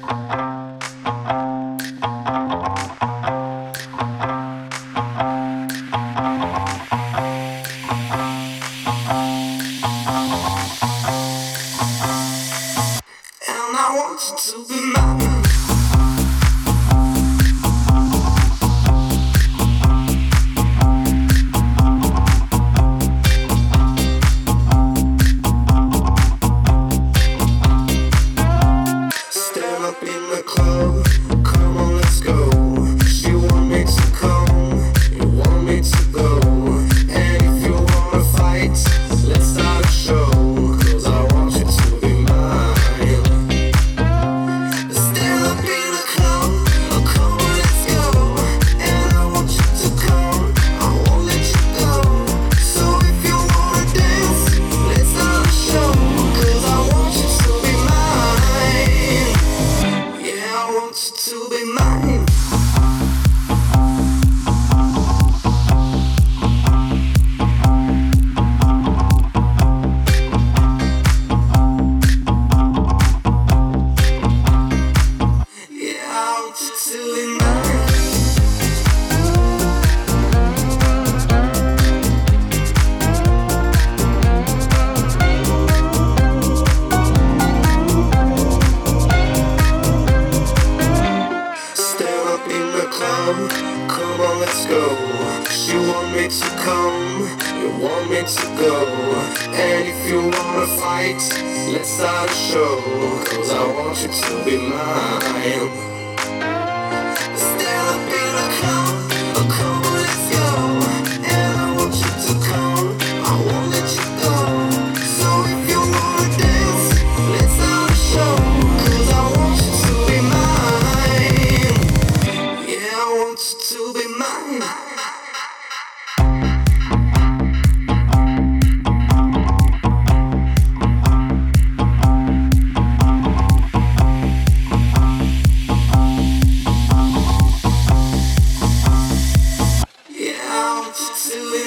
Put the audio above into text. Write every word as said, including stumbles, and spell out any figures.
And I want you to be mine. Stand up in the club, come on, let's go. She want me to come, you want me to go. And if you wanna fight, let's start a show. Cause I want you to be mine. Stand up in the club, come on, let's go. And I want you to come, I won't let you go. So if you wanna dance, let's start a show. Cause I want you to be mine. Yeah, I want you to be mine. Yeah, I want you to be mine. Stand up in the club, come on, let's go. She want me to come, you want me to go. And if you wanna fight, let's start a show. Cause I want you to be mine. Stand up in the club, come on, let's go. And I want you to come, I won't let you go. So if you wanna dance, let's start a show. Cause I want you to be mine. Yeah, I want you to be mine. Yeah, I want you to be